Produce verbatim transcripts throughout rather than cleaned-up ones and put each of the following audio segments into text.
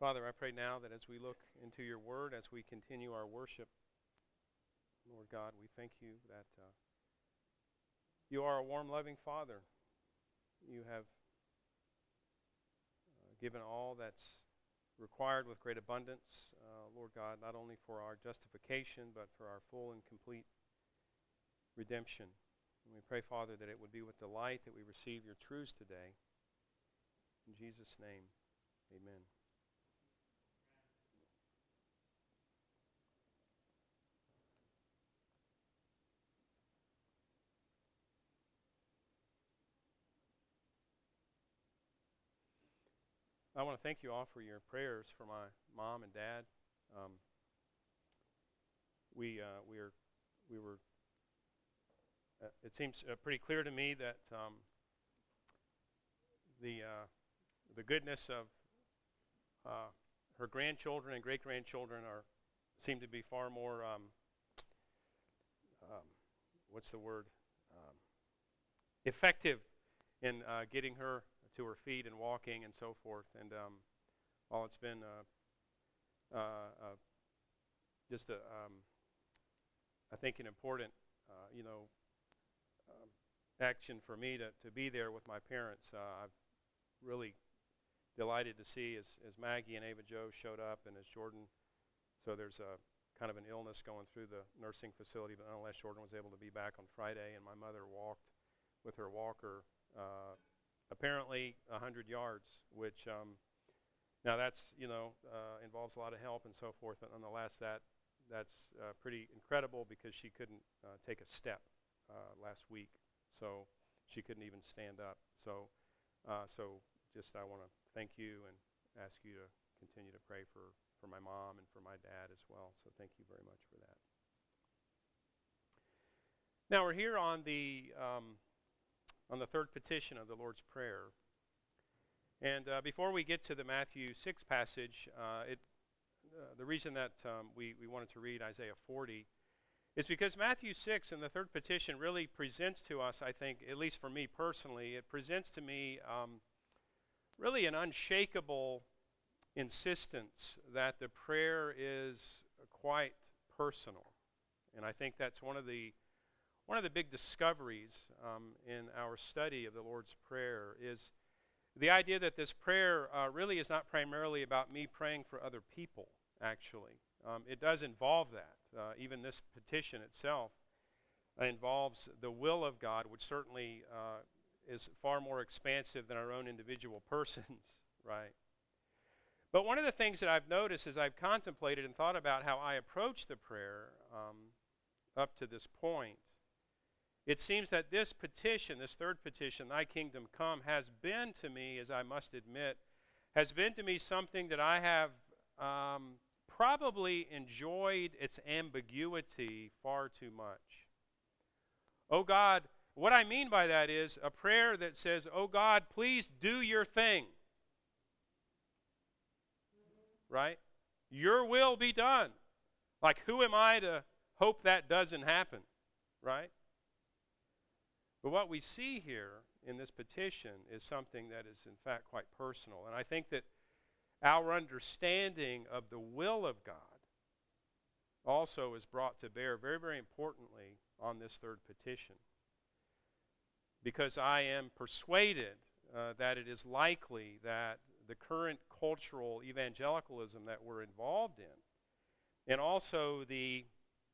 Father, I pray now that as we look into your word, as we continue our worship, Lord God, we thank you that uh, you are a warm, loving Father. You have uh, given all that's required with great abundance, uh, Lord God, not only for our justification, but for our full and complete redemption. And we pray, Father, that it would be with delight that we receive your truths today. In Jesus' name, amen. I want to thank you all for your prayers for my mom and dad. Um, we uh, we are we were. Uh, it seems uh, pretty clear to me that um, the uh, the goodness of uh, her grandchildren and great grandchildren are seem to be far more. Um, um, what's the word? Um, effective in uh, getting her to her feet and walking and so forth. And um, while it's been uh, uh, uh, just a, um, I think an important, uh, you know, um, action for me to, to be there with my parents. Uh, I've really delighted to see as, as Maggie and Ava Jo showed up and as Jordan, so there's a kind of an illness going through the nursing facility, but nonetheless Jordan was able to be back on Friday, and my mother walked with her walker uh, apparently one hundred yards, which um, now that's, you know, uh, involves a lot of help and so forth, but nonetheless that that's uh, pretty incredible because she couldn't uh, take a step uh, last week, so she couldn't even stand up. So, uh, so just I want to thank you and ask you to continue to pray for, for my mom and for my dad as well, so thank you very much for that. Now we're here on the um, on the third petition of the Lord's Prayer. And uh, before we get to the Matthew six passage, uh, it, uh, the reason that um, we, we wanted to read Isaiah forty is because Matthew six and the third petition really presents to us, I think, at least for me personally, it presents to me um, really an unshakable insistence that the prayer is quite personal. And I think that's one of the One of the big discoveries um, in our study of the Lord's Prayer is the idea that this prayer uh, really is not primarily about me praying for other people, actually. Um, it does involve that. Uh, even this petition itself uh, involves the will of God, which certainly uh, is far more expansive than our own individual persons, right? But one of the things that I've noticed as I've contemplated and thought about how I approach the prayer um, up to this point, it seems that this petition, this third petition, Thy Kingdom Come, has been to me, as I must admit, has been to me something that I have um, probably enjoyed its ambiguity far too much. Oh God, what I mean by that is a prayer that says, oh God, please do your thing. Right? Your will be done. Like, who am I to hope that doesn't happen? Right? But what we see here in this petition is something that is in fact quite personal. And I think that our understanding of the will of God also is brought to bear very, very importantly on this third petition. Because I am persuaded uh, that it is likely that the current cultural evangelicalism that we're involved in, and also the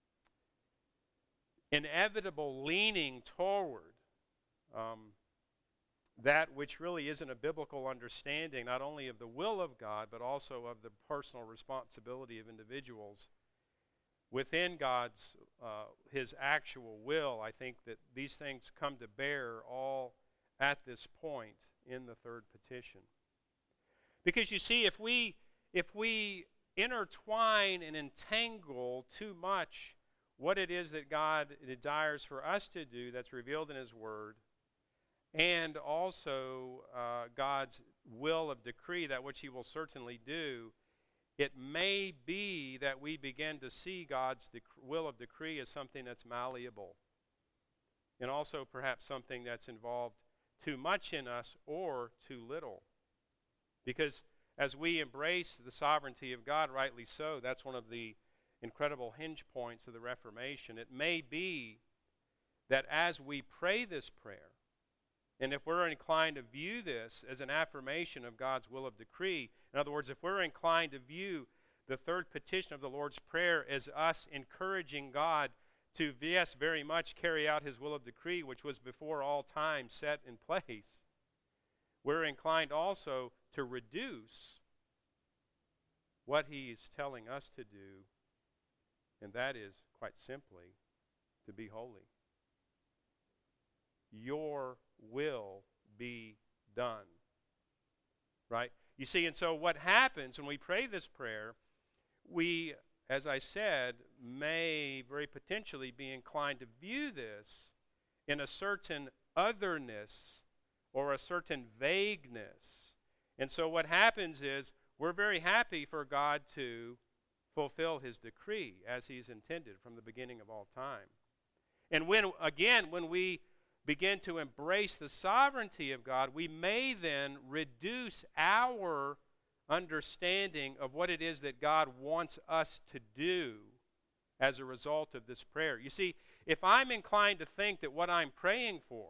inevitable leaning toward Um, that which really isn't a biblical understanding, not only of the will of God, but also of the personal responsibility of individuals within God's, uh, His actual will. I think that these things come to bear all at this point in the third petition. Because you see, if we, if we intertwine and entangle too much what it is that God desires for us to do that's revealed in His Word, and also uh, God's will of decree, that which He will certainly do, it may be that we begin to see God's dec- will of decree as something that's malleable, and also perhaps something that's involved too much in us or too little. Because as we embrace the sovereignty of God, rightly so, that's one of the incredible hinge points of the Reformation. It may be that as we pray this prayer, and if we're inclined to view this as an affirmation of God's will of decree, in other words, if we're inclined to view the third petition of the Lord's Prayer as us encouraging God to, yes, very much carry out his will of decree, which was before all time set in place, we're inclined also to reduce what he's telling us to do, and that is, quite simply, to be holy. Your will be done. Right? You see, and so what happens when we pray this prayer, we, as I said, may very potentially be inclined to view this in a certain otherness or a certain vagueness. And so what happens is we're very happy for God to fulfill his decree as he's intended from the beginning of all time. And when, again, when we begin to embrace the sovereignty of God, we may then reduce our understanding of what it is that God wants us to do as a result of this prayer. You see, if I'm inclined to think that what I'm praying for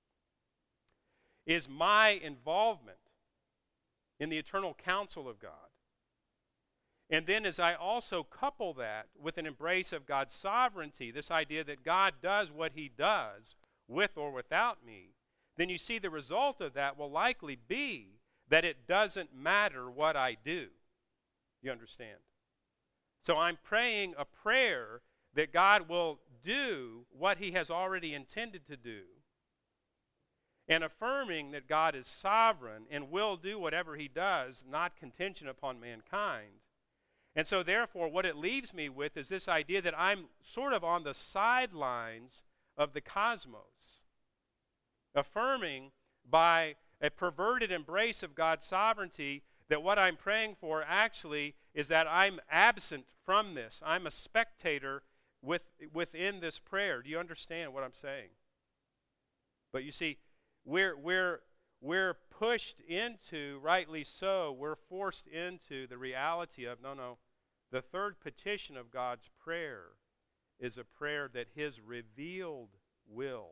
is my involvement in the eternal counsel of God, and then as I also couple that with an embrace of God's sovereignty, this idea that God does what he does with or without me, then you see the result of that will likely be that it doesn't matter what I do. You understand? So I'm praying a prayer that God will do what he has already intended to do, and affirming that God is sovereign and will do whatever he does, not contingent upon mankind. And so therefore what it leaves me with is this idea that I'm sort of on the sidelines of the cosmos, affirming by a perverted embrace of God's sovereignty that what I'm praying for actually is that I'm absent from this. I'm a spectator with, within this prayer. Do you understand what I'm saying? But you see, we're, we're, we're pushed into, rightly so, we're forced into the reality of, no, no, the third petition of God's prayer is a prayer that his revealed will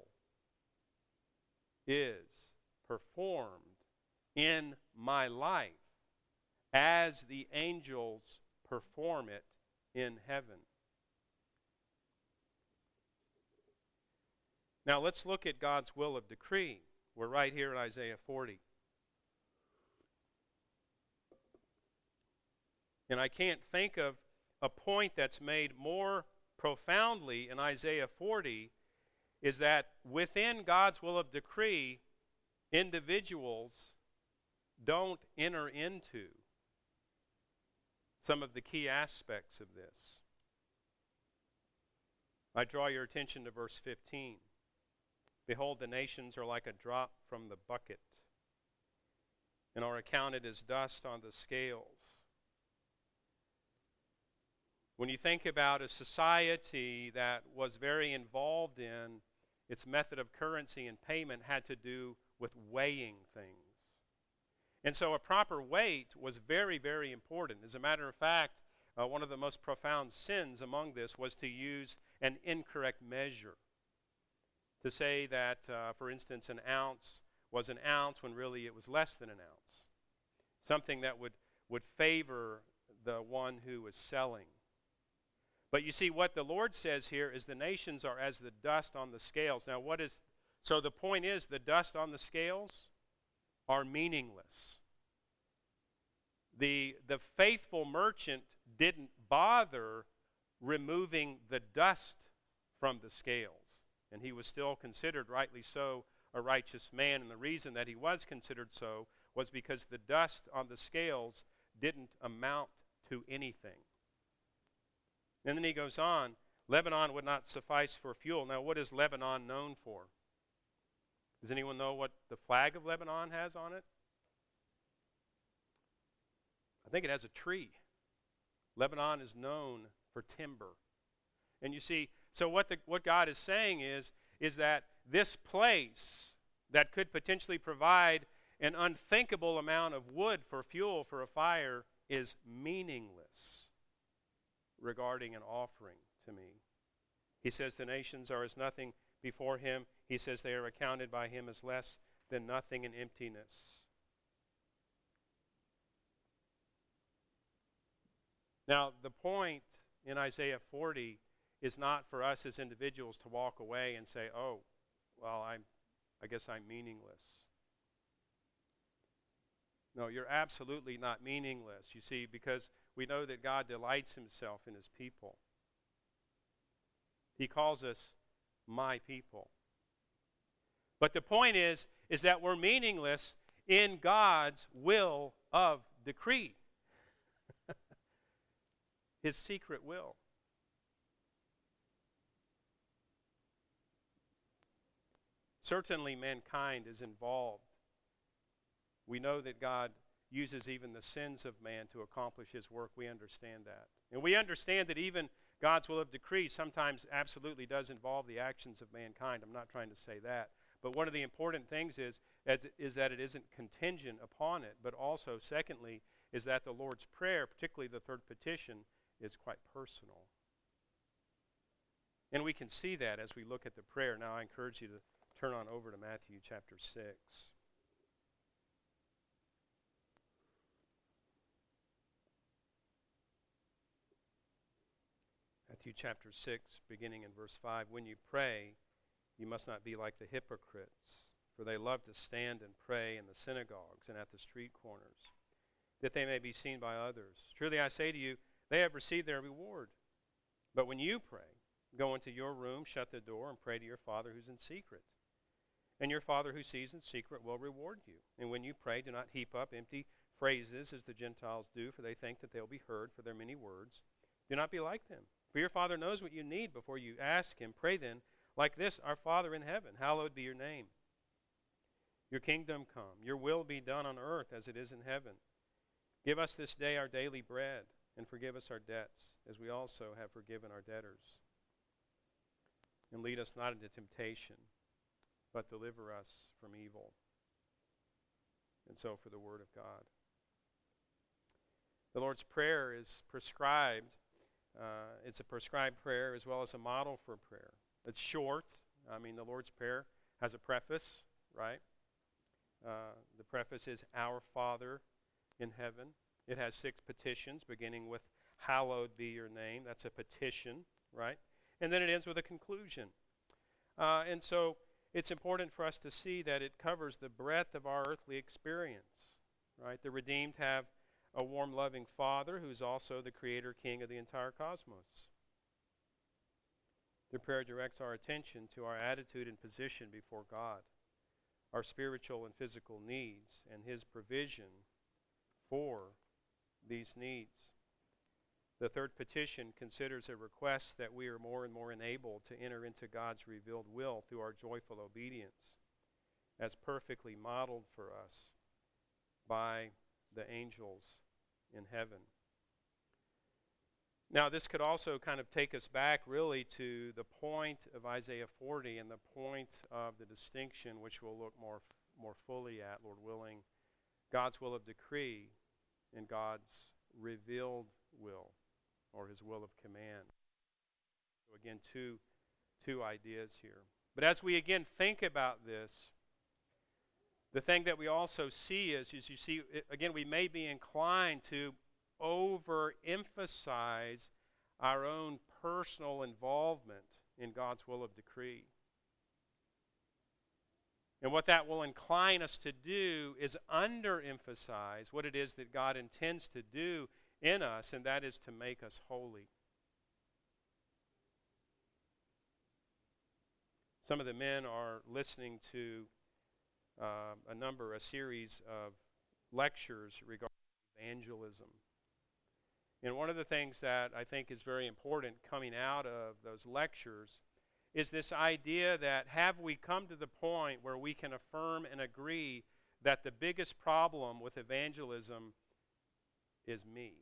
is performed in my life as the angels perform it in heaven. Now let's look at God's will of decree. We're right here in Isaiah forty. And I can't think of a point that's made more profoundly in Isaiah forty is that within God's will of decree, individuals don't enter into some of the key aspects of this. I draw your attention to verse fifteen. Behold, the nations are like a drop from the bucket, and are accounted as dust on the scales. When you think about a society that was very involved in its method of currency and payment had to do with weighing things. And so a proper weight was very, very important. As a matter of fact, uh, one of the most profound sins among this was to use an incorrect measure. To say that, uh, for instance, an ounce was an ounce when really it was less than an ounce. Something that would, would favor the one who was selling. But you see, what the Lord says here is the nations are as the dust on the scales. Now, what is, so the point is, the dust on the scales are meaningless. The, the faithful merchant didn't bother removing the dust from the scales. And he was still considered, rightly so, a righteous man. And the reason that he was considered so was because the dust on the scales didn't amount to anything. And then he goes on, Lebanon would not suffice for fuel. Now, what is Lebanon known for? Does anyone know what the flag of Lebanon has on it? I think it has a tree. Lebanon is known for timber. And you see, so what the, what God is saying is, is that this place that could potentially provide an unthinkable amount of wood for fuel for a fire is meaningless regarding an offering to me. He says the nations are as nothing before him. He says they are accounted by him as less than nothing and emptiness. Now, the point in Isaiah forty is not for us as individuals to walk away and say, oh, well, I'm, I guess I'm meaningless. No, you're absolutely not meaningless, you see, because we know that God delights himself in his people. He calls us my people. But the point is, is that we're meaningless in God's will of decree. His secret will. Certainly mankind is involved. We know that God uses even the sins of man to accomplish his work. We understand that. And we understand that even God's will of decree sometimes absolutely does involve the actions of mankind. I'm not trying to say that. But one of the important things is, is that it isn't contingent upon it. But also, secondly, is that the Lord's Prayer, particularly the third petition, is quite personal. And we can see that as we look at the prayer. Now I encourage you to turn on over to Matthew chapter six. Matthew chapter six, beginning in verse five. When you pray, you must not be like the hypocrites, for they love to stand and pray in the synagogues and at the street corners, that they may be seen by others. Truly I say to you, they have received their reward. But when you pray, go into your room, shut the door, and pray to your Father who's in secret. And your Father who sees in secret will reward you. And when you pray, do not heap up empty phrases as the Gentiles do, for they think that they'll be heard for their many words. Do not be like them, for your Father knows what you need before you ask him. Pray then like this: Our Father in heaven, hallowed be your name. Your kingdom come, your will be done on earth as it is in heaven. Give us this day our daily bread, and forgive us our debts, as we also have forgiven our debtors. And lead us not into temptation, but deliver us from evil. And so for the word of God. The Lord's Prayer is prescribed. Uh, it's a prescribed prayer as well as a model for prayer. It's short. I mean, the Lord's Prayer has a preface, right? Uh, the preface is, Our Father in heaven. It has six petitions, beginning with, Hallowed be your name. That's a petition, right? And then it ends with a conclusion. Uh, and so it's important for us to see that it covers the breadth of our earthly experience, right? The redeemed have a warm, loving Father who's also the creator, king of the entire cosmos. The prayer directs our attention to our attitude and position before God, our spiritual and physical needs, and his provision for these needs. The third petition considers a request that we are more and more enabled to enter into God's revealed will through our joyful obedience, as perfectly modeled for us by the angels in heaven. Now, this could also kind of take us back really to the point of Isaiah forty and the point of the distinction, which we'll look more, more fully at, Lord willing, God's will of decree and God's revealed will, or his will of command. So again, two, two ideas here. But as we again think about this, the thing that we also see is, is you see, again, we may be inclined to overemphasize our own personal involvement in God's will of decree. And what that will incline us to do is underemphasize what it is that God intends to do in us, and that is to make us holy. Some of the men are listening to uh, a number, a series of lectures regarding evangelism. And one of the things that I think is very important coming out of those lectures is this idea that have we come to the point where we can affirm and agree that the biggest problem with evangelism is me.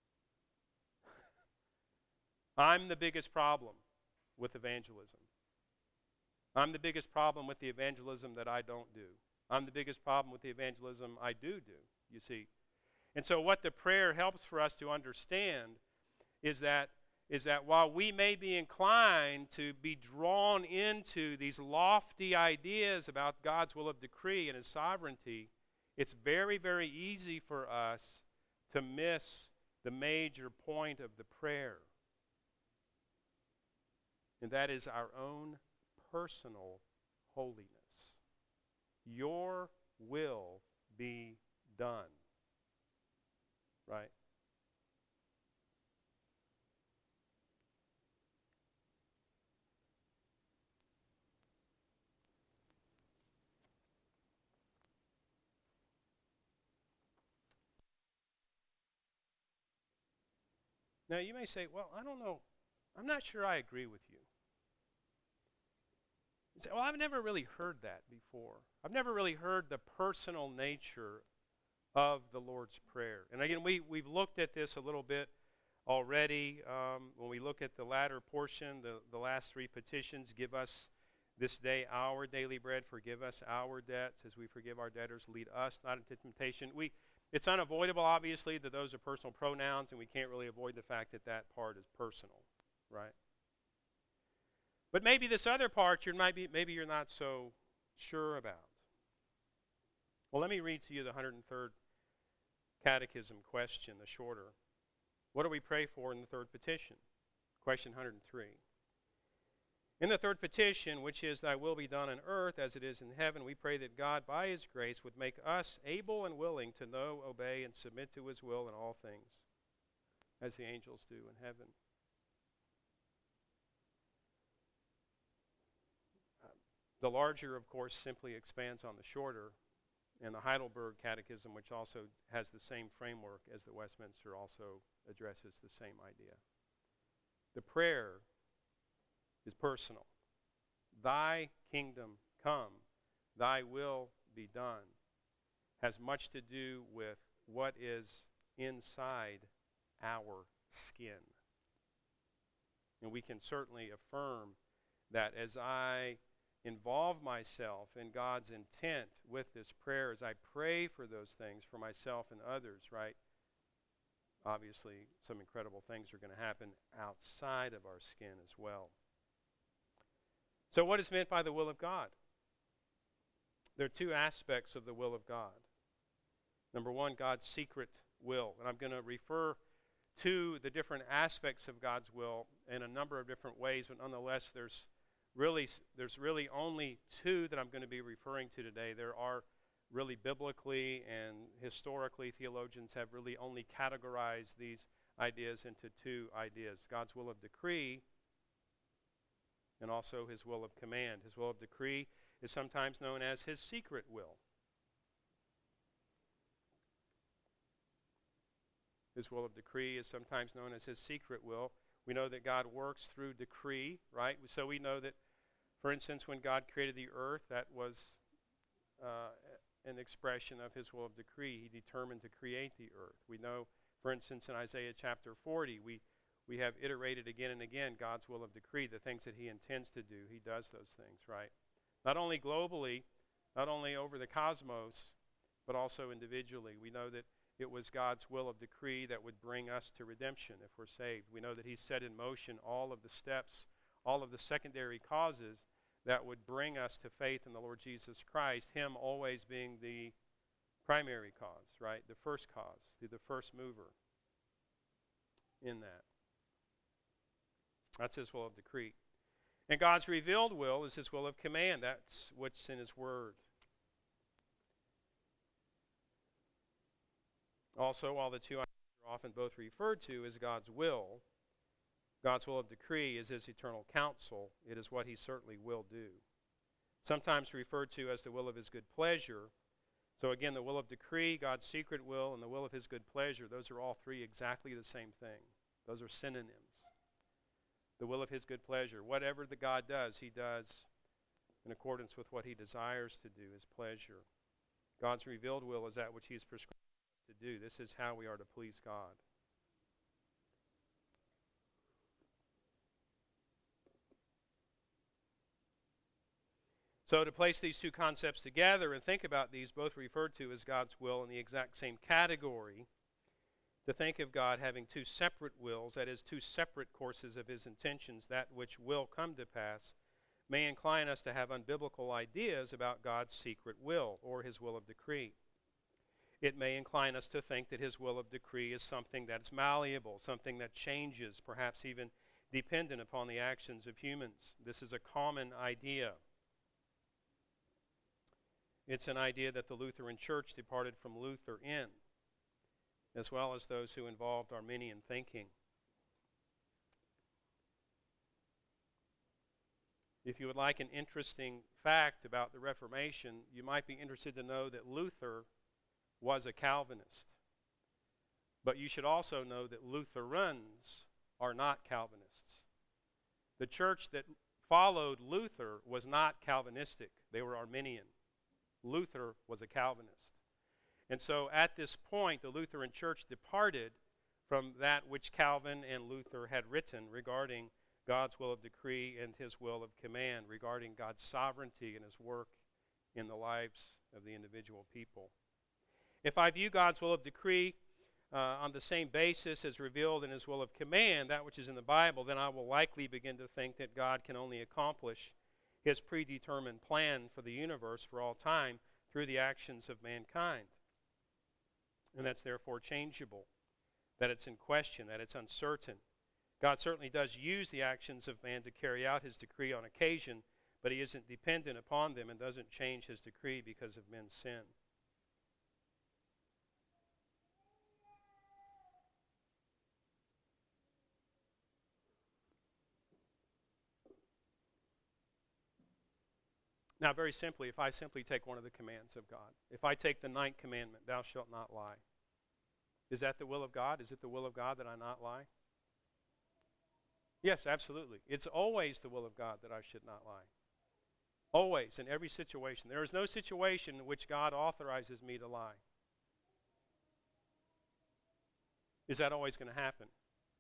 I'm the biggest problem with evangelism. I'm the biggest problem with the evangelism that I don't do. I'm the biggest problem with the evangelism I do do, you see. And so what the prayer helps for us to understand is that is that while we may be inclined to be drawn into these lofty ideas about God's will of decree and His sovereignty, it's very, very easy for us to miss the major point of the prayer. And that is our own personal holiness. Your will be done. Right? Now you may say, well, I don't know. I'm not sure I agree with you. You say, well, I've never really heard that before. I've never really heard the personal nature of the Lord's Prayer. And again, we, we've looked at this a little bit already. Um, when we look at the latter portion, the, the last three petitions, give us this day our daily bread, forgive us our debts as we forgive our debtors, lead us not into temptation. We, it's unavoidable, obviously, that those are personal pronouns, and we can't really avoid the fact that that part is personal, right? But maybe this other part, you're maybe, maybe you're not so sure about. Well, let me read to you the one hundred third Catechism question, the shorter. What do we pray for in the third petition? Question one hundred three. In the third petition, which is, Thy will be done on earth as it is in heaven, we pray that God, by His grace, would make us able and willing to know, obey, and submit to His will in all things, as the angels do in heaven. The larger, of course, simply expands on the shorter, and the Heidelberg Catechism, which also has the same framework as the Westminster, also addresses the same idea. The prayer is personal. Thy kingdom come, Thy will be done, has much to do with what is inside our skin. And we can certainly affirm that as I involve myself in God's intent with this prayer, as I pray for those things for myself and others, right? Obviously, some incredible things are going to happen outside of our skin as well. So what is meant by the will of God? There are two aspects of the will of God. Number one, God's secret will. And I'm going to refer to the different aspects of God's will in a number of different ways, but nonetheless, there's really, there's really only two that I'm going to be referring to today. There are really biblically and historically, theologians have really only categorized these ideas into two ideas. God's will of decree and also His will of command. His will of decree is sometimes known as His secret will. His will of decree is sometimes known as His secret will. We know that God works through decree, right? So we know that, for instance, when God created the earth, that was uh, an expression of His will of decree. He determined to create the earth. We know, for instance, in Isaiah chapter forty, we We have iterated again and again God's will of decree, the things that He intends to do. He does those things, right? Not only globally, not only over the cosmos, but also individually. We know that it was God's will of decree that would bring us to redemption if we're saved. We know that He set in motion all of the steps, all of the secondary causes that would bring us to faith in the Lord Jesus Christ, Him always being the primary cause, right? The first cause, the first mover in that. That's His will of decree. And God's revealed will is His will of command. That's what's in His Word. Also, while the two are often both referred to as God's will, God's will of decree is His eternal counsel. It is what He certainly will do. Sometimes referred to as the will of His good pleasure. So again, the will of decree, God's secret will, and the will of His good pleasure, those are all three exactly the same thing. Those are synonyms. The will of His good pleasure. Whatever the God does, He does in accordance with what He desires to do, His pleasure. God's revealed will is that which He has prescribed us to do. This is how we are to please God. So to place these two concepts together and think about these, both referred to as God's will in the exact same category, to think of God having two separate wills, that is, two separate courses of his intentions, that which will come to pass, may incline us to have unbiblical ideas about God's secret will or his will of decree. It may incline us to think that his will of decree is something that's malleable, something that changes, perhaps even dependent upon the actions of humans. This is a common idea. It's an idea that the Lutheran Church departed from Luther in, as well as those who involved Arminian thinking. If you would like an interesting fact about the Reformation, you might be interested to know that Luther was a Calvinist. But you should also know that Lutherans are not Calvinists. The church that followed Luther was not Calvinistic. They were Arminian. Luther was a Calvinist. And so at this point, the Lutheran Church departed from that which Calvin and Luther had written regarding God's will of decree and his will of command, regarding God's sovereignty and his work in the lives of the individual people. If I view God's will of decree uh, on the same basis as revealed in his will of command, that which is in the Bible, then I will likely begin to think that God can only accomplish his predetermined plan for the universe for all time through the actions of mankind. And that's therefore changeable, that it's in question, that it's uncertain. God certainly does use the actions of man to carry out his decree on occasion, but he isn't dependent upon them and doesn't change his decree because of men's sin. Now, very simply, if I simply take one of the commands of God, if I take the ninth commandment, thou shalt not lie, is that the will of God? Is it the will of God that I not lie? Yes, absolutely. It's always the will of God that I should not lie. Always, in every situation. There is no situation in which God authorizes me to lie. Is that always going to happen?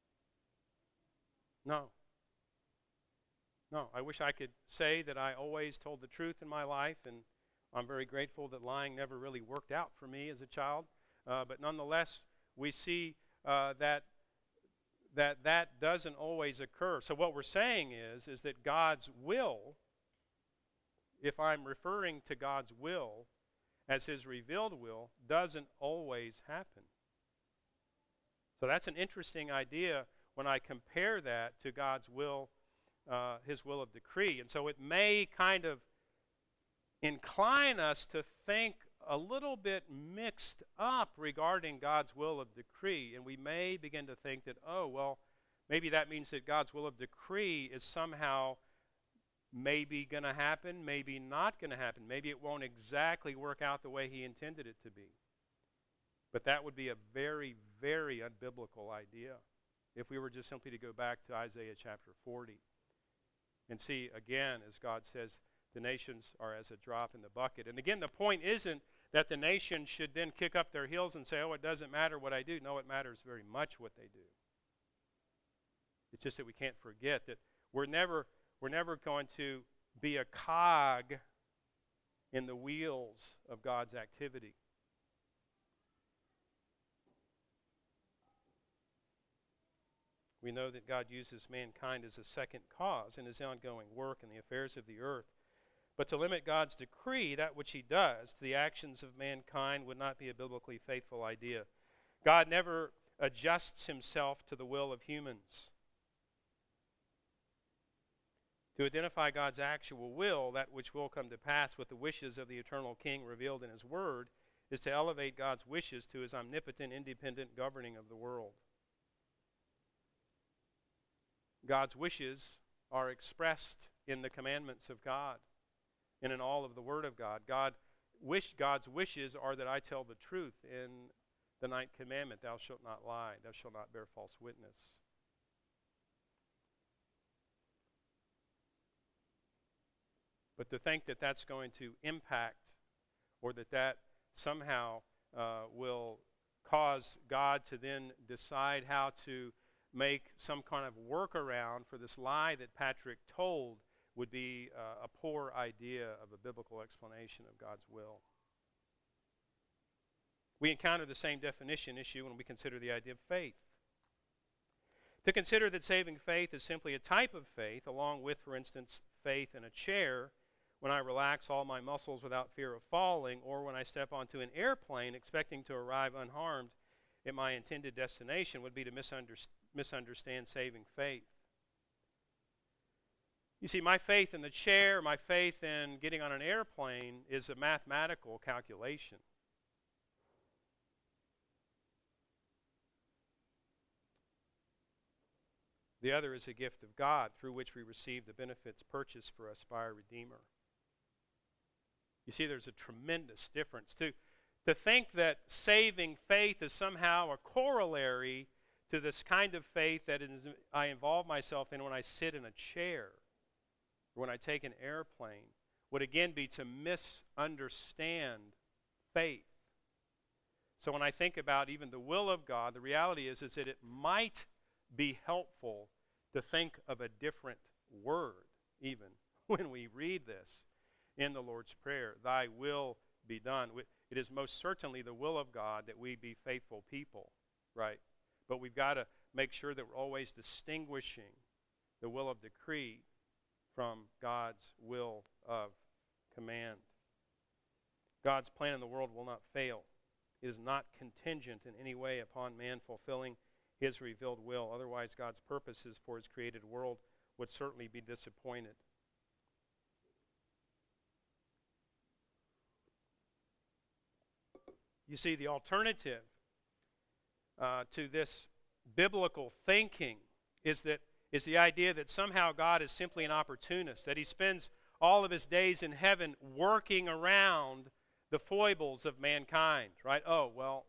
No. No, I wish I could say that I always told the truth in my life, and I'm very grateful that lying never really worked out for me as a child. Uh, but nonetheless, we see uh, that that that doesn't always occur. So what we're saying is, is that God's will, if I'm referring to God's will as his revealed will, doesn't always happen. So that's an interesting idea when I compare that to God's will, Uh, his will of decree. And so it may kind of incline us to think a little bit mixed up regarding God's will of decree. And we may begin to think that, oh, well, maybe that means that God's will of decree is somehow maybe going to happen, maybe not going to happen. Maybe it won't exactly work out the way he intended it to be. But that would be a very, very unbiblical idea if we were just simply to go back to Isaiah chapter forty. And see, again, as God says, the nations are as a drop in the bucket. And again, the point isn't that the nation should then kick up their heels and say, oh, it doesn't matter what I do. No, it matters very much what they do. It's just that we can't forget that we're never, we're never going to be a cog in the wheels of God's activity. We know that God uses mankind as a second cause in his ongoing work in the affairs of the earth. But to limit God's decree, that which he does, to the actions of mankind would not be a biblically faithful idea. God never adjusts himself to the will of humans. To identify God's actual will, that which will come to pass with the wishes of the eternal King revealed in his word, is to elevate God's wishes to his omnipotent, independent governing of the world. God's wishes are expressed in the commandments of God and in all of the Word of God. God wish, God's wishes are that I tell the truth in the ninth commandment, thou shalt not lie, thou shalt not bear false witness. But to think that that's going to impact or that that somehow uh, will cause God to then decide how to make some kind of workaround for this lie that Patrick told would be uh, a poor idea of a biblical explanation of God's will. We encounter the same definition issue when we consider the idea of faith. To consider that saving faith is simply a type of faith, along with, for instance, faith in a chair, when I relax all my muscles without fear of falling, or when I step onto an airplane expecting to arrive unharmed at my intended destination, would be to misunderst- misunderstand saving faith. You see, my faith in the chair, my faith in getting on an airplane is a mathematical calculation. The other is a gift of God through which we receive the benefits purchased for us by our Redeemer. You see, there's a tremendous difference. To, to think that saving faith is somehow a corollary to this kind of faith that is, I involve myself in when I sit in a chair, or when I take an airplane, would again be to misunderstand faith. So when I think about even the will of God, the reality is, is that it might be helpful to think of a different word, even when we read this in the Lord's Prayer. Thy will be done. It is most certainly the will of God that we be faithful people, right? But we've got to make sure that we're always distinguishing the will of decree from God's will of command. God's plan in the world will not fail. It is not contingent in any way upon man fulfilling His revealed will. Otherwise, God's purposes for His created world would certainly be disappointed. You see, the alternative uh, to this biblical thinking is that is the idea that somehow God is simply an opportunist, that He spends all of His days in heaven working around the foibles of mankind, right? Oh, well,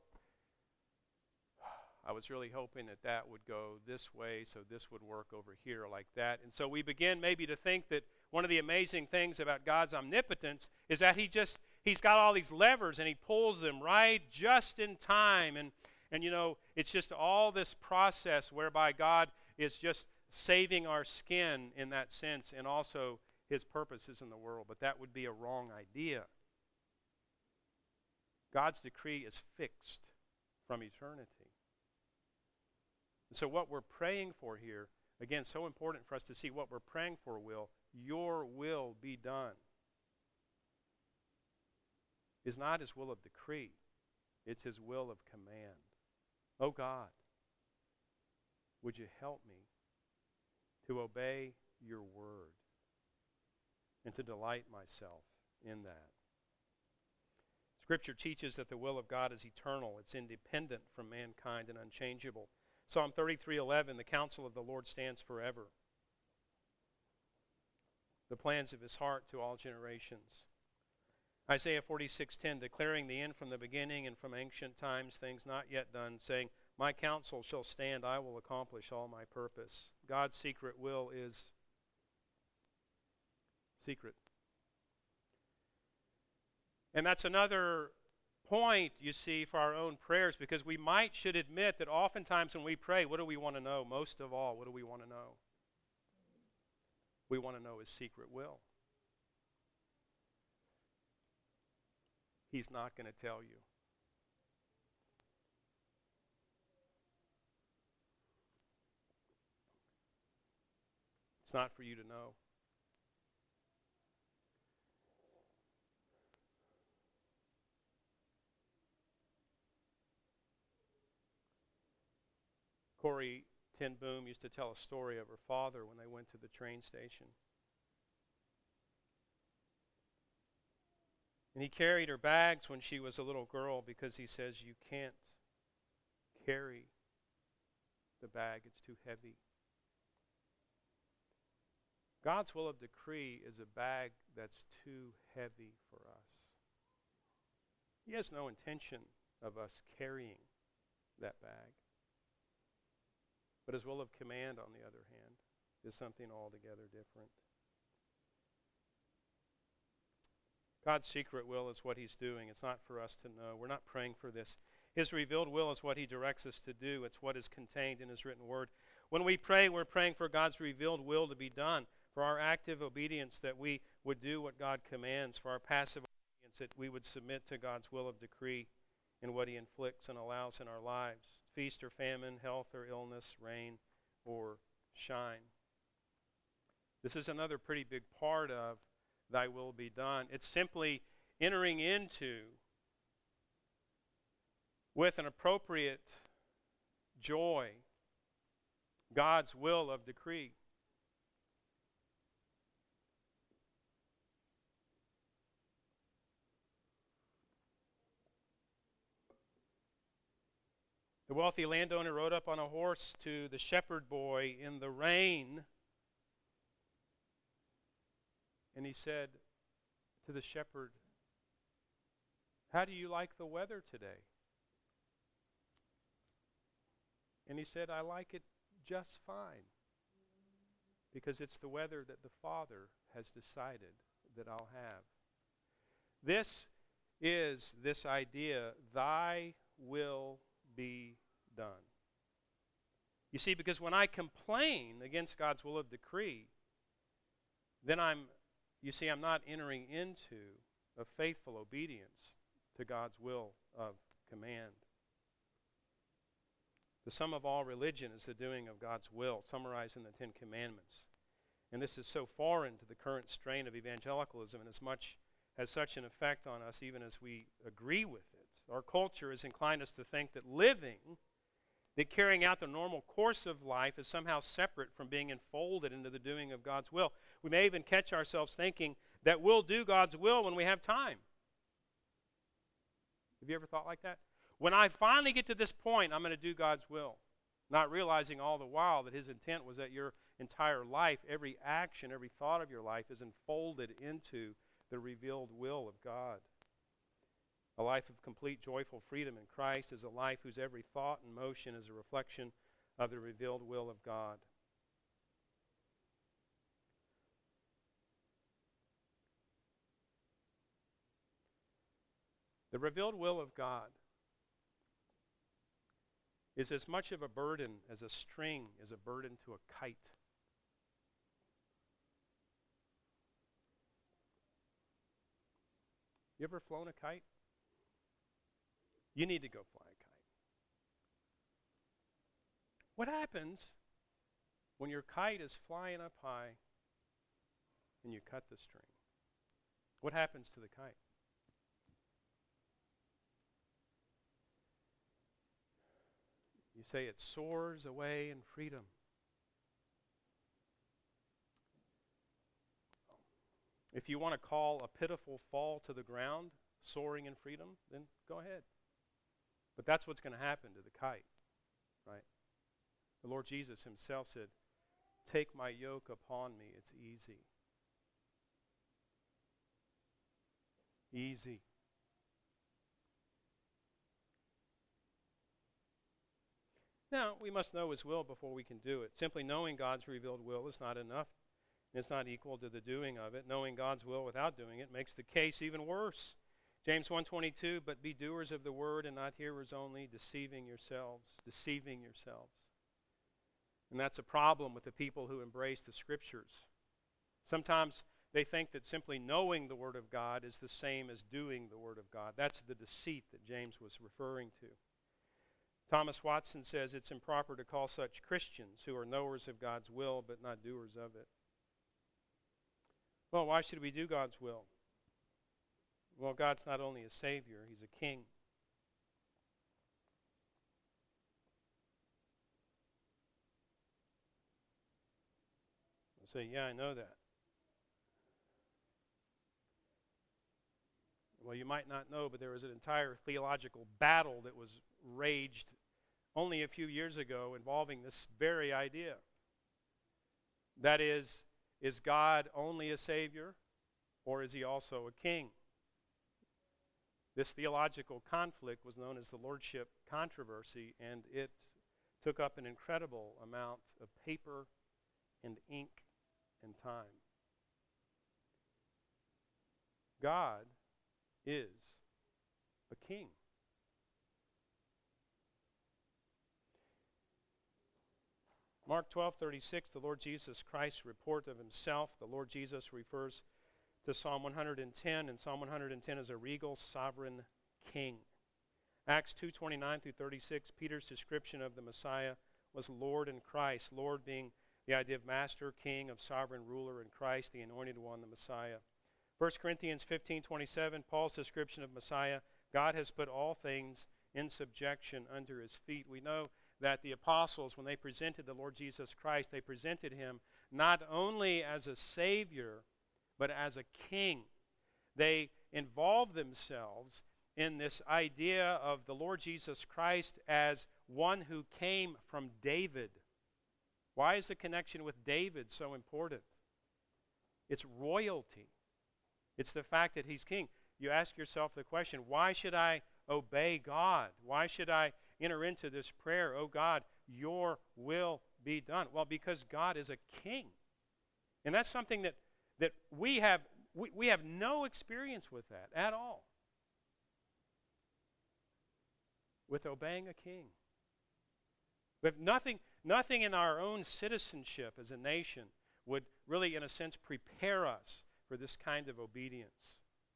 I was really hoping that that would go this way, so this would work over here like that. And so we begin maybe to think that one of the amazing things about God's omnipotence is that He just, He's got all these levers and He pulls them right just in time. And, and you know, it's just all this process whereby God is just saving our skin in that sense, and also His purposes in the world. But that would be a wrong idea. God's decree is fixed from eternity. And so what we're praying for here, again, so important for us to see what we're praying for will, your will be done, is not His will of decree. It's His will of command. Oh God, would you help me to obey your word and to delight myself in that? Scripture teaches that the will of God is eternal. It's independent from mankind and unchangeable. Psalm thirty-three eleven, the counsel of the Lord stands forever, the plans of His heart to all generations. Isaiah forty-six ten, declaring the end from the beginning and from ancient times, things not yet done, saying, my counsel shall stand, I will accomplish all my purpose. God's secret will is secret. And that's another point, you see, for our own prayers, because we might should admit that oftentimes when we pray, what do we want to know? Most of all, what do we want to know? We want to know His secret will. He's not going to tell you. It's not for you to know. Corrie ten Boom used to tell a story of her father when they went to the train station. And he carried her bags when she was a little girl because he says, you can't carry the bag, it's too heavy. God's will of decree is a bag that's too heavy for us. He has no intention of us carrying that bag. But His will of command, on the other hand, is something altogether different. God's secret will is what He's doing. It's not for us to know. We're not praying for this. His revealed will is what He directs us to do. It's what is contained in His written word. When we pray, we're praying for God's revealed will to be done. For our active obedience, that we would do what God commands. For our passive obedience, that we would submit to God's will of decree in what He inflicts and allows in our lives. Feast or famine, health or illness, rain or shine. This is another pretty big part of Thy will be done. It's simply entering into, with an appropriate joy, God's will of decree. The wealthy landowner rode up on a horse to the shepherd boy in the rain, and he said to the shepherd, "How do you like the weather today?" And he said, "I like it just fine, because it's the weather that the Father has decided that I'll have." This is this idea, Thy will be done. You see, because when I complain against God's will of decree, then I'm, you see, I'm not entering into a faithful obedience to God's will of command. The sum of all religion is the doing of God's will, summarized in the Ten Commandments. And this is so foreign to the current strain of evangelicalism, and as much has such an effect on us even as we agree with it. Our culture has inclined us to think that living, that carrying out the normal course of life is somehow separate from being enfolded into the doing of God's will. We may even catch ourselves thinking that we'll do God's will when we have time. Have you ever thought like that? When I finally get to this point, I'm going to do God's will, not realizing all the while that His intent was that your entire life, every action, every thought of your life is enfolded into the revealed will of God. A life of complete joyful freedom in Christ is a life whose every thought and motion is a reflection of the revealed will of God. The revealed will of God is as much of a burden as a string is a burden to a kite. You ever flown a kite? You need to go fly a kite. What happens when your kite is flying up high and you cut the string? What happens to the kite? You say it soars away in freedom. If you want to call a pitiful fall to the ground soaring in freedom, then go ahead. But that's what's going to happen to the kite, right? The Lord Jesus Himself said, "Take my yoke upon me, it's easy." Easy. Now, we must know His will before we can do it. Simply knowing God's revealed will is not enough. It's not equal to the doing of it. Knowing God's will without doing it makes the case even worse. James one twenty-two, "But be doers of the word and not hearers only, deceiving yourselves." Deceiving yourselves. And that's a problem with the people who embrace the Scriptures. Sometimes they think that simply knowing the Word of God is the same as doing the Word of God. That's the deceit that James was referring to. Thomas Watson says it's improper to call such Christians who are knowers of God's will but not doers of it. Well, why should we do God's will? Well, God's not only a Savior, He's a King. I'll say, yeah, I know that. Well, you might not know, but there was an entire theological battle that was raged only a few years ago involving this very idea. That is, is God only a Savior, or is He also a King? This theological conflict was known as the Lordship Controversy, and it took up an incredible amount of paper and ink and time. God is a King. Mark twelve thirty-six, the Lord Jesus Christ's report of himself. The Lord Jesus refers to Psalm one hundred ten, and Psalm one hundred ten is a regal sovereign king. Acts two twenty-nine through thirty-six, Peter's description of the Messiah was Lord in Christ. Lord being the idea of master, king, of sovereign ruler in Christ, the anointed one, the Messiah. First Corinthians fifteen twenty-seven, Paul's description of Messiah, God has put all things in subjection under his feet. We know that the apostles, when they presented the Lord Jesus Christ, they presented him not only as a Savior, but as a king. They involved themselves in this idea of the Lord Jesus Christ as one who came from David. Why is the connection with David so important? It's royalty. It's the fact that he's king. You ask yourself the question, why should I obey God? Why should I enter into this prayer, oh God, your will be done? Well, because God is a king. And that's something that, that we have we, we have no experience with that at all. With obeying a king. We have nothing, nothing in our own citizenship as a nation would really, in a sense, prepare us for this kind of obedience.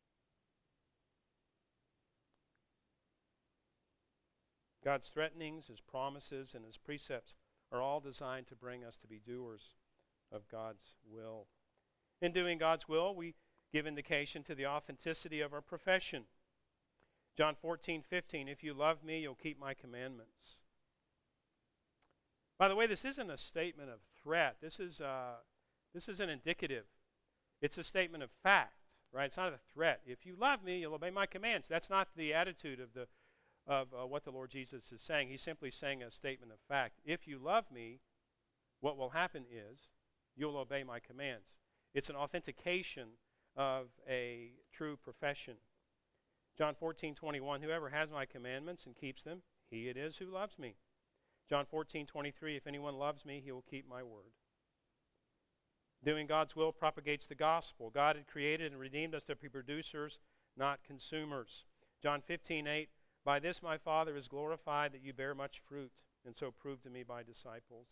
God's threatenings, his promises, and his precepts are all designed to bring us to be doers of God's will. In doing God's will, we give indication to the authenticity of our profession. John fourteen fifteen, if you love me, you'll keep my commandments. By the way, this isn't a statement of threat. This is, uh, this is an indicative. It's a statement of fact, right? It's not a threat. If you love me, you'll obey my commands. That's not the attitude of the of uh, what the Lord Jesus is saying. He's simply saying a statement of fact. If you love me, what will happen is you'll obey my commands. It's an authentication of a true profession. John fourteen twenty-one, whoever has my commandments and keeps them, he it is who loves me. John fourteen twenty-three, if anyone loves me, he will keep my word. Doing God's will propagates the gospel. God had created and redeemed us to be producers, not consumers. John fifteen eight, by this my Father is glorified, that you bear much fruit, and so prove to me by disciples.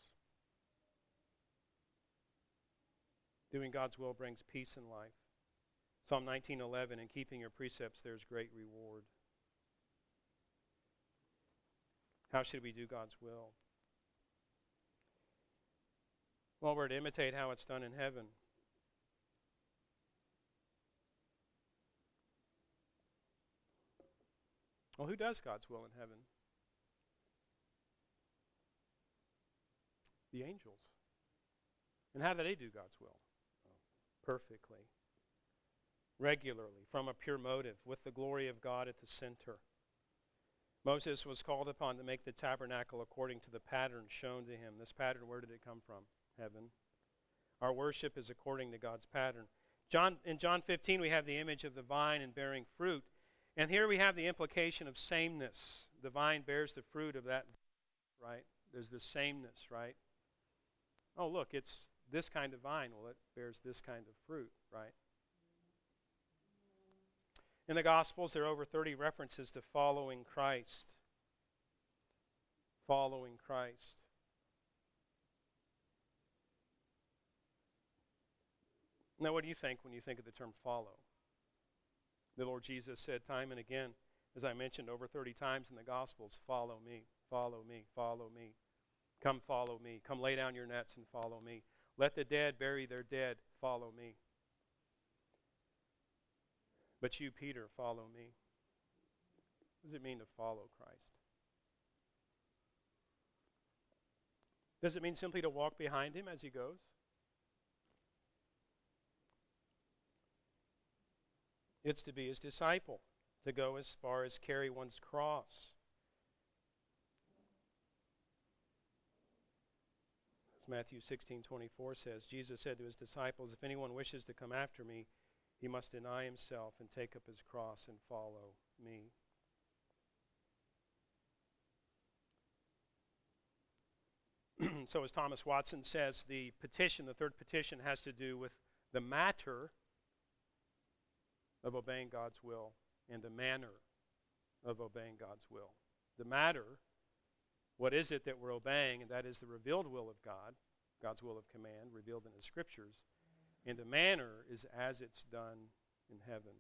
Doing God's will brings peace in life. Psalm nineteen eleven, in keeping your precepts there's great reward. How should we do God's will? Well, we're to imitate how it's done in heaven. Well, who does God's will in heaven? The angels. And how do they do God's will? Perfectly. Regularly, from a pure motive, with the glory of God at the center. Moses was called upon to make the tabernacle according to the pattern shown to him. This pattern, where did it come from? Heaven. Our worship is according to God's pattern. John, in John fifteen, we have the image of the vine and bearing fruit. And here we have the implication of sameness. The vine bears the fruit of that, right? There's the sameness, right? Oh, look, it's this kind of vine. Well, it bears this kind of fruit, right? In the Gospels, there are over thirty references to following Christ. Following Christ. Now, what do you think when you think of the term follow? The Lord Jesus said time and again, as I mentioned over thirty times in the Gospels, follow me, follow me, follow me. Come follow me. Come lay down your nets and follow me. Let the dead bury their dead, follow me. But you, Peter, follow me. What does it mean to follow Christ? Does it mean simply to walk behind him as he goes? It's to be his disciple, to go as far as carry one's cross. As Matthew sixteen twenty-four says, Jesus said to his disciples, if anyone wishes to come after me, he must deny himself and take up his cross and follow me. So as Thomas Watson says, the petition, the third petition, has to do with the matter of obeying God's will and the manner of obeying God's will. The matter, what is it that we're obeying, and that is the revealed will of God, God's will of command, revealed in the Scriptures, and the manner is as it's done in heaven.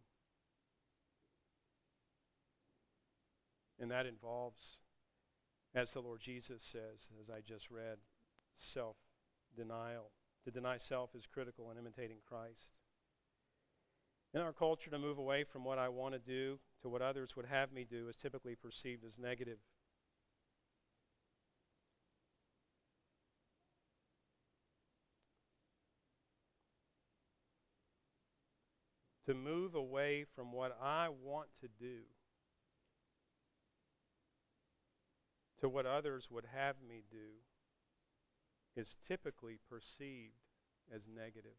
And that involves, as the Lord Jesus says, as I just read, self-denial. To deny self is critical in imitating Christ. In our culture, to move away from what I want to do to what others would have me do is typically perceived as negative. To move away from what I want to do to what others would have me do is typically perceived as negative.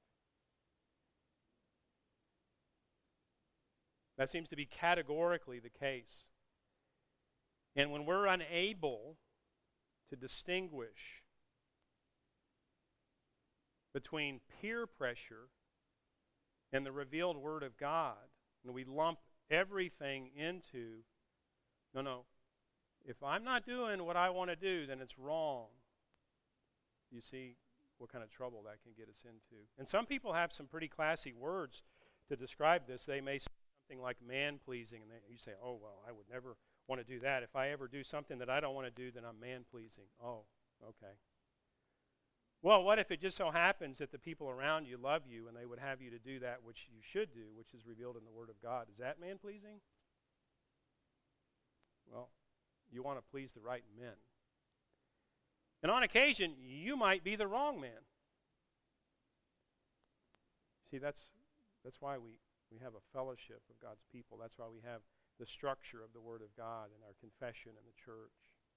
That seems to be categorically the case. And when we're unable to distinguish between peer pressure and the revealed Word of God, and we lump everything into, no, no, if I'm not doing what I want to do, then it's wrong. You see what kind of trouble that can get us into. And some people have some pretty classy words to describe this. They may say something like man-pleasing, and they, you say, oh, well, I would never want to do that. If I ever do something that I don't want to do, then I'm man-pleasing. Oh, okay. Well, what if it just so happens that the people around you love you and they would have you to do that which you should do, which is revealed in the Word of God? Is that man-pleasing? Well, you want to please the right men. And on occasion, you might be the wrong man. See, that's that's why we, we have a fellowship of God's people. That's why we have the structure of the Word of God and our confession in the church.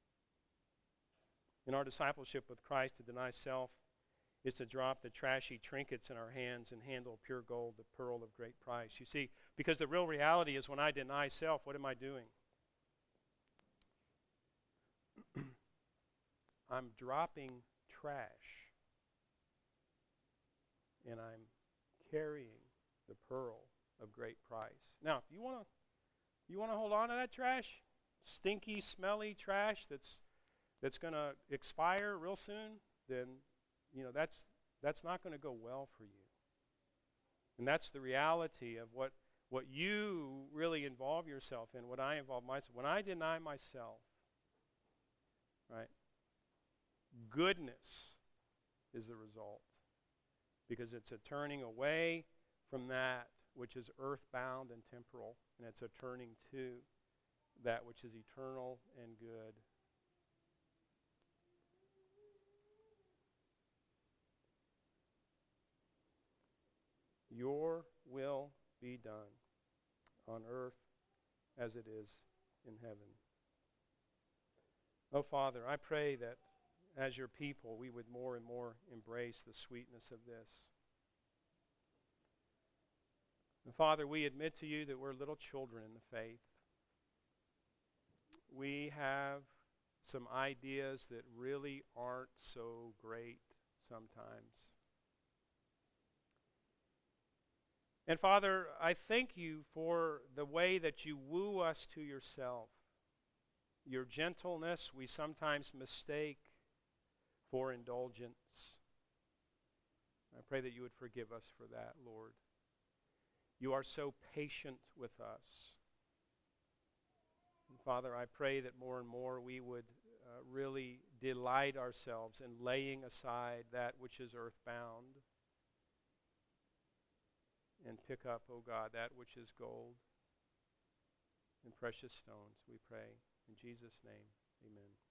In our discipleship with Christ, to deny self is to drop the trashy trinkets in our hands and handle pure gold, the pearl of great price. You see, because the real reality is when I deny self, what am I doing? I'm dropping trash, and I'm carrying the pearl of great price. Now, if you want to you want to hold on to that trash, stinky, smelly trash that's that's going to expire real soon, then you know that's that's not going to go well for you. And that's the reality of what what you really involve yourself in, what I involve myself. When I deny myself, right? Goodness is the result, because it's a turning away from that which is earthbound and temporal, and it's a turning to that which is eternal and good. Your will be done on earth as it is in heaven. Oh, Father, I pray that as your people, we would more and more embrace the sweetness of this. And Father, we admit to you that we're little children in the faith. We have some ideas that really aren't so great sometimes. And Father, I thank you for the way that you woo us to yourself. Your gentleness we sometimes mistake for indulgence. I pray that you would forgive us for that, Lord. You are so patient with us. And Father, I pray that more and more we would uh, really delight ourselves in laying aside that which is earthbound and pick up, O God, that which is gold and precious stones, we pray. In Jesus' name, amen.